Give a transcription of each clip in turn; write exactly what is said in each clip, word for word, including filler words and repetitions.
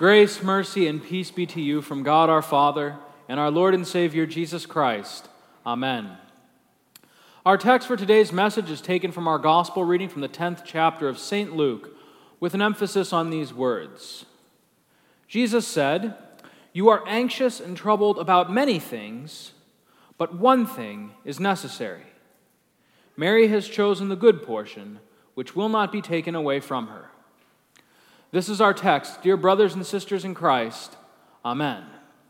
Grace, mercy, and peace be to you from God our Father and our Lord and Savior Jesus Christ. Amen. Our text for today's message is taken from our gospel reading from the tenth chapter of Saint Luke, with an emphasis on these words. Jesus said, "You are anxious and troubled about many things, but one thing is necessary. Mary has chosen the good portion, which will not be taken away from her." This is our text, dear brothers and sisters in Christ. Amen.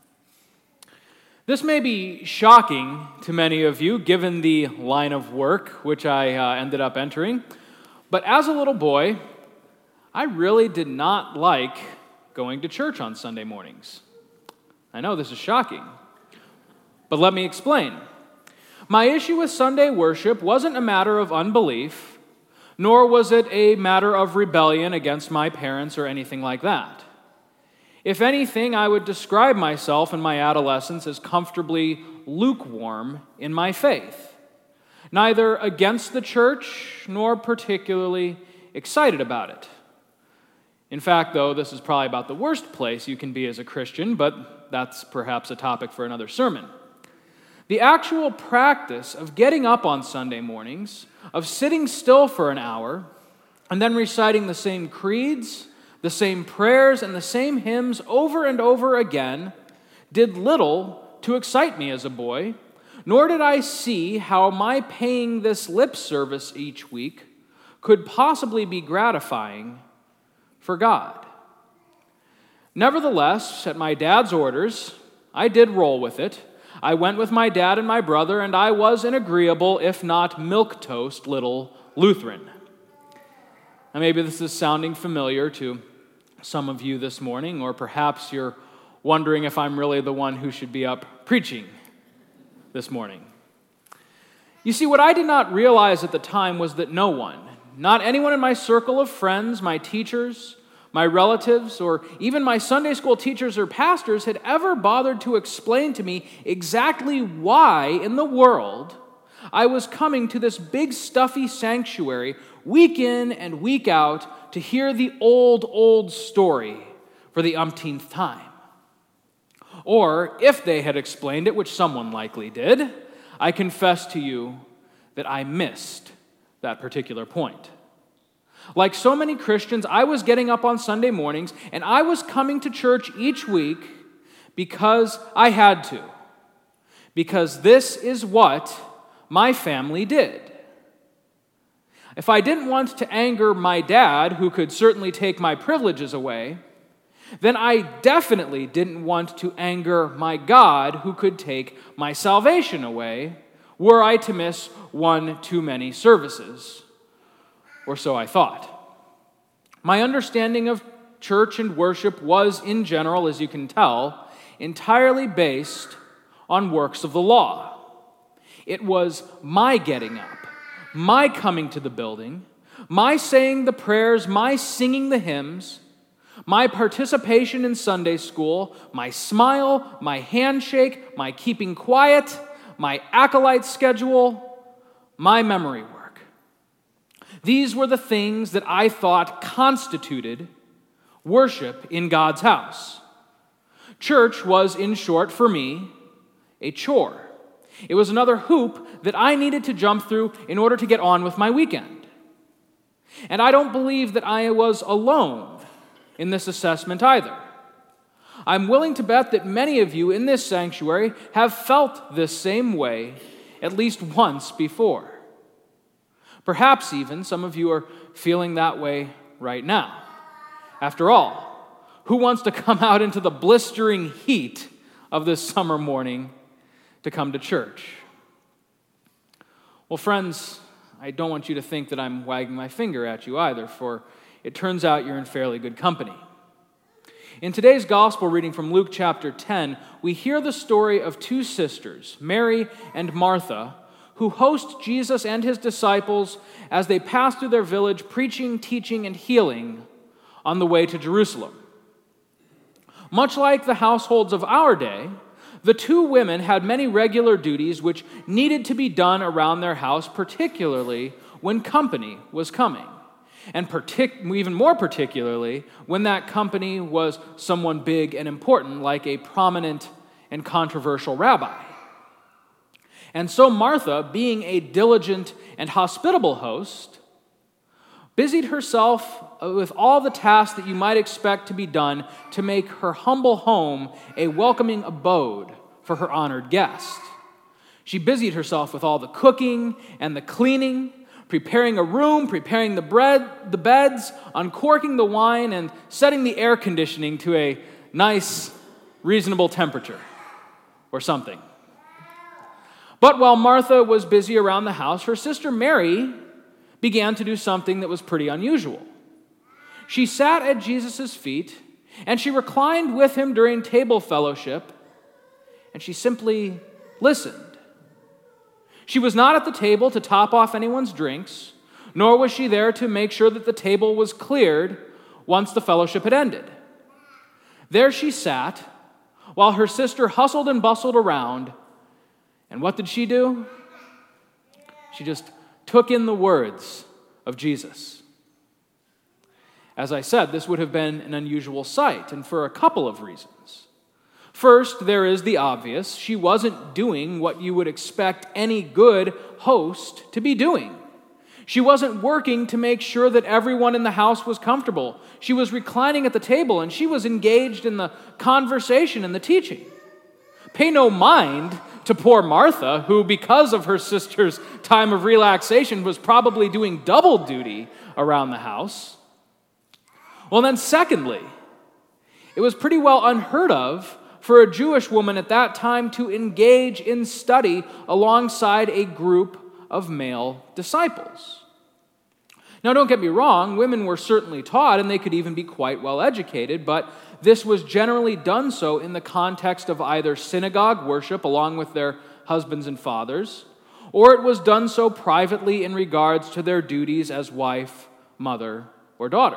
This may be shocking to many of you, given the line of work which I uh, ended up entering, but as a little boy, I really did not like going to church on Sunday mornings. I know this is shocking, but let me explain. My issue with Sunday worship wasn't a matter of unbelief, nor was it a matter of rebellion against my parents or anything like that. If anything, I would describe myself in my adolescence as comfortably lukewarm in my faith, neither against the church nor particularly excited about it. In fact, though, this is probably about the worst place you can be as a Christian, but that's perhaps a topic for another sermon. The actual practice of getting up on Sunday mornings, of sitting still for an hour, and then reciting the same creeds, the same prayers, and the same hymns over and over again, did little to excite me as a boy, nor did I see how my paying this lip service each week could possibly be gratifying for God. Nevertheless, at my dad's orders, I did roll with it. I went with my dad and my brother, and I was an agreeable, if not milquetoast, little Lutheran. Now, maybe this is sounding familiar to some of you this morning, or perhaps you're wondering if I'm really the one who should be up preaching this morning. You see, what I did not realize at the time was that no one, not anyone in my circle of friends, my teachers, my relatives, or even my Sunday school teachers or pastors had ever bothered to explain to me exactly why in the world I was coming to this big stuffy sanctuary week in and week out to hear the old, old story for the umpteenth time. Or, if they had explained it, which someone likely did, I confess to you that I missed that particular point. Like so many Christians, I was getting up on Sunday mornings, and I was coming to church each week because I had to. Because this is what my family did. If I didn't want to anger my dad, who could certainly take my privileges away, then I definitely didn't want to anger my God, who could take my salvation away, were I to miss one too many services. Or so I thought. My understanding of church and worship was, in general, as you can tell, entirely based on works of the law. It was my getting up, my coming to the building, my saying the prayers, my singing the hymns, my participation in Sunday school, my smile, my handshake, my keeping quiet, my acolyte schedule, my memory work. These were the things that I thought constituted worship in God's house. Church was, in short, for me, a chore. It was another hoop that I needed to jump through in order to get on with my weekend. And I don't believe that I was alone in this assessment either. I'm willing to bet that many of you in this sanctuary have felt this same way at least once before. Perhaps even some of you are feeling that way right now. After all, who wants to come out into the blistering heat of this summer morning to come to church? Well, friends, I don't want you to think that I'm wagging my finger at you either, for it turns out you're in fairly good company. In today's gospel reading from Luke chapter ten, we hear the story of two sisters, Mary and Martha, who host Jesus and his disciples as they pass through their village preaching, teaching, and healing on the way to Jerusalem. Much like the households of our day, the two women had many regular duties which needed to be done around their house, particularly when company was coming. and partic- even more particularly when that company was someone big and important, like a prominent and controversial rabbi. And so Martha, being a diligent and hospitable host, busied herself with all the tasks that you might expect to be done to make her humble home a welcoming abode for her honored guest. She busied herself with all the cooking and the cleaning, preparing a room, preparing the bread, the beds, uncorking the wine, and setting the air conditioning to a nice, reasonable temperature or something. But while Martha was busy around the house, her sister Mary began to do something that was pretty unusual. She sat at Jesus' feet, and she reclined with him during table fellowship, and she simply listened. She was not at the table to top off anyone's drinks, nor was she there to make sure that the table was cleared once the fellowship had ended. There she sat, while her sister hustled and bustled around, and what did she do? She just took in the words of Jesus. As I said, this would have been an unusual sight, and for a couple of reasons. First, there is the obvious. She wasn't doing what you would expect any good host to be doing. She wasn't working to make sure that everyone in the house was comfortable. She was reclining at the table, and she was engaged in the conversation and the teaching. Pay no mind to poor Martha, who, because of her sister's time of relaxation, was probably doing double duty around the house. Well, then secondly, it was pretty well unheard of for a Jewish woman at that time to engage in study alongside a group of male disciples. Now, don't get me wrong, women were certainly taught, and they could even be quite well educated, but this was generally done so in the context of either synagogue worship along with their husbands and fathers, or it was done so privately in regards to their duties as wife, mother, or daughter.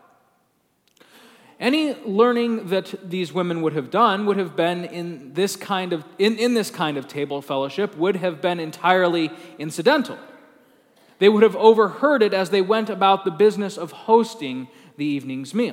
Any learning that these women would have done would have been in this kind of in, in this kind of table fellowship would have been entirely incidental. They would have overheard it as they went about the business of hosting the evening's meal.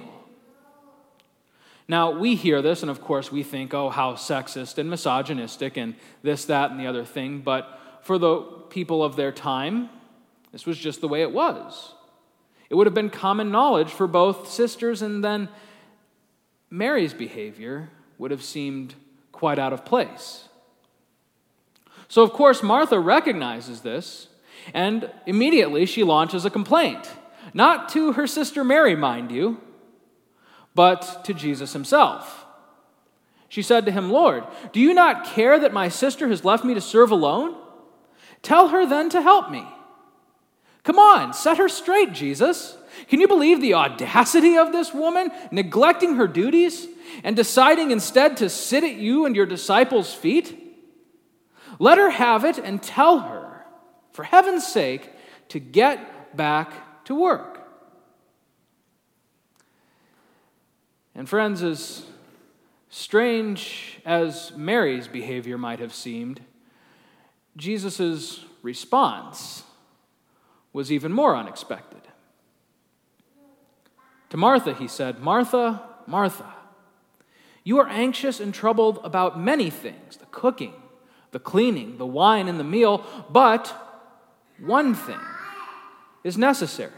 Now, we hear this, and of course we think, oh, how sexist and misogynistic and this, that, and the other thing, but for the people of their time, this was just the way it was. It would have been common knowledge for both sisters, and then Mary's behavior would have seemed quite out of place. So, of course, Martha recognizes this, and immediately she launches a complaint. Not to her sister Mary, mind you, but to Jesus himself. She said to him, "Lord, do you not care that my sister has left me to serve alone? Tell her then to help me." Come on, set her straight, Jesus. Can you believe the audacity of this woman, neglecting her duties and deciding instead to sit at you and your disciples' feet? Let her have it and tell her, for heaven's sake, to get back to work. And friends, as strange as Mary's behavior might have seemed, Jesus' response was even more unexpected. To Martha, he said, "Martha, Martha, you are anxious and troubled about many things, the cooking, the cleaning, the wine, and the meal, but one thing is necessary.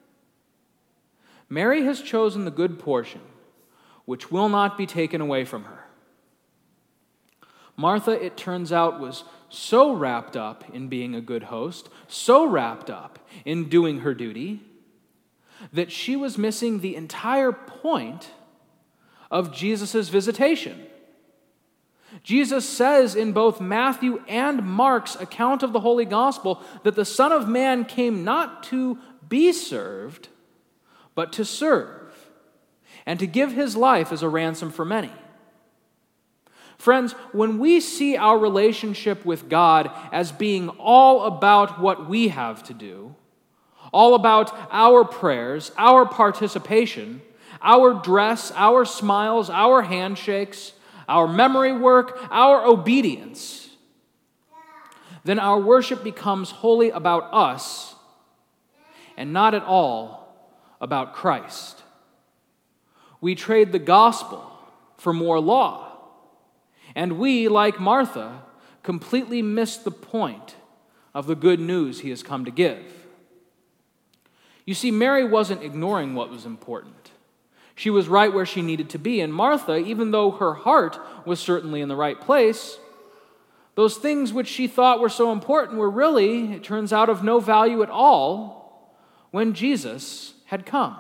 Mary has chosen the good portion, which will not be taken away from her." Martha, it turns out, was so wrapped up in being a good host, so wrapped up in doing her duty, that she was missing the entire point of Jesus' visitation. Jesus says in both Matthew and Mark's account of the Holy Gospel that the Son of Man came not to be served, but to serve, and to give his life as a ransom for many. Friends, when we see our relationship with God as being all about what we have to do, all about our prayers, our participation, our dress, our smiles, our handshakes, our memory work, our obedience, then our worship becomes wholly about us and not at all about Christ. We trade the gospel for more law. And we, like Martha, completely miss the point of the good news he has come to give. You see, Mary wasn't ignoring what was important. She was right where she needed to be. And Martha, even though her heart was certainly in the right place, those things which she thought were so important were really, it turns out, of no value at all when Jesus had come.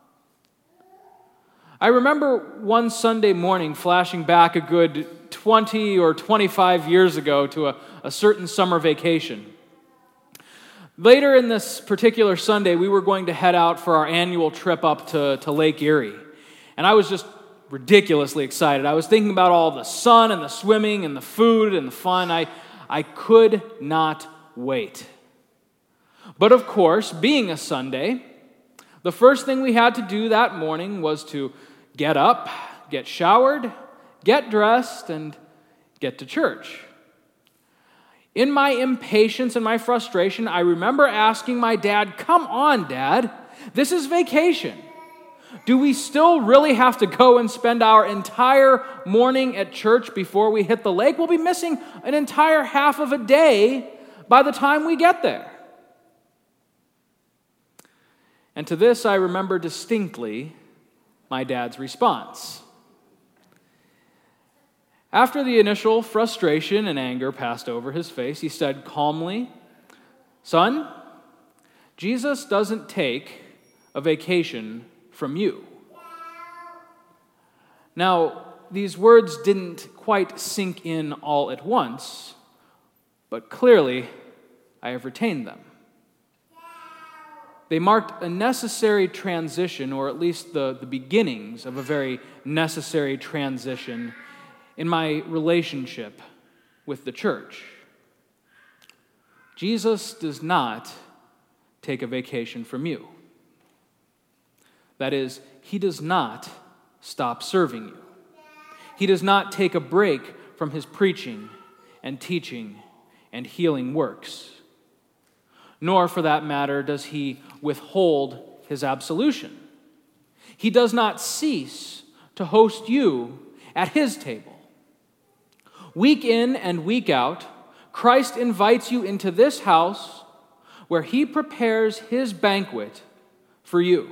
I remember one Sunday morning flashing back a good twenty or twenty-five years ago to a, a certain summer vacation. Later in this particular Sunday, we were going to head out for our annual trip up to, to Lake Erie. And I was just ridiculously excited. I was thinking about all the sun and the swimming and the food and the fun. I, I could not wait. But of course, being a Sunday, the first thing we had to do that morning was to get up, get showered, get dressed, and get to church. In my impatience and my frustration, I remember asking my dad, "Come on, Dad, this is vacation. Do we still really have to go and spend our entire morning at church before we hit the lake? We'll be missing an entire half of a day by the time we get there." And to this, I remember distinctly my dad's response. After the initial frustration and anger passed over his face, he said calmly, "Son, Jesus doesn't take a vacation from you." Now, these words didn't quite sink in all at once, but clearly I have retained them. They marked a necessary transition, or at least the, the beginnings of a very necessary transition in my relationship with the church. Jesus does not take a vacation from you. That is, he does not stop serving you. He does not take a break from his preaching and teaching and healing works. Nor, for that matter, does he withhold his absolution. He does not cease to host you at his table. Week in and week out, Christ invites you into this house where he prepares his banquet for you.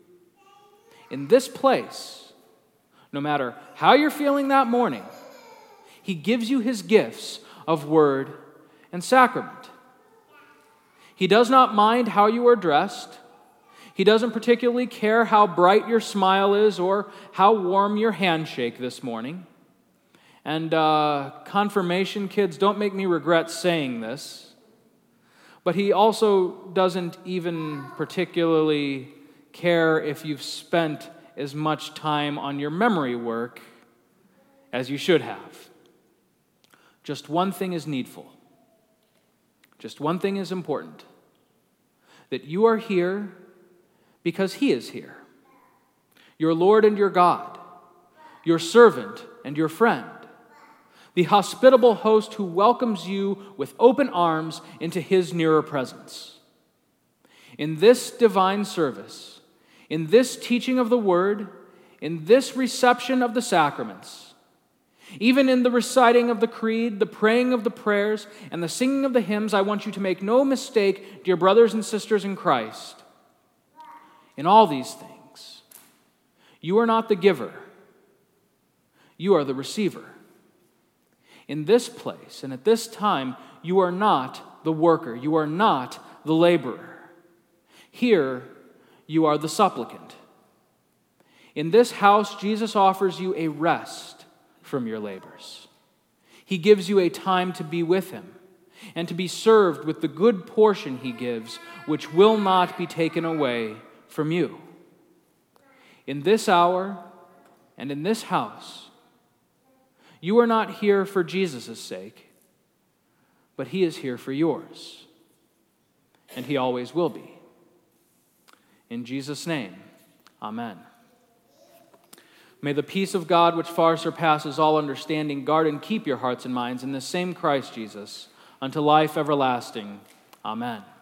In this place, no matter how you're feeling that morning, he gives you his gifts of word and sacrament. He does not mind how you are dressed. He doesn't particularly care how bright your smile is or how warm your handshake this morning. And uh, confirmation kids, don't make me regret saying this, but he also doesn't even particularly care if you've spent as much time on your memory work as you should have. Just one thing is needful. Just one thing is important. That you are here because he is here. Your Lord and your God, your servant and your friend, the hospitable host who welcomes you with open arms into his nearer presence. In this divine service, in this teaching of the word, in this reception of the sacraments, even in the reciting of the creed, the praying of the prayers, and the singing of the hymns, I want you to make no mistake, dear brothers and sisters in Christ. In all these things, you are not the giver, you are the receiver. In this place and at this time, you are not the worker, you are not the laborer. Here, you are the supplicant. In this house, Jesus offers you a rest from your labors. He gives you a time to be with him and to be served with the good portion he gives, which will not be taken away from you. In this hour and in this house, you are not here for Jesus' sake, but he is here for yours, and he always will be. In Jesus' name, amen. May the peace of God, which far surpasses all understanding, guard and keep your hearts and minds in the same Christ Jesus, unto life everlasting. Amen.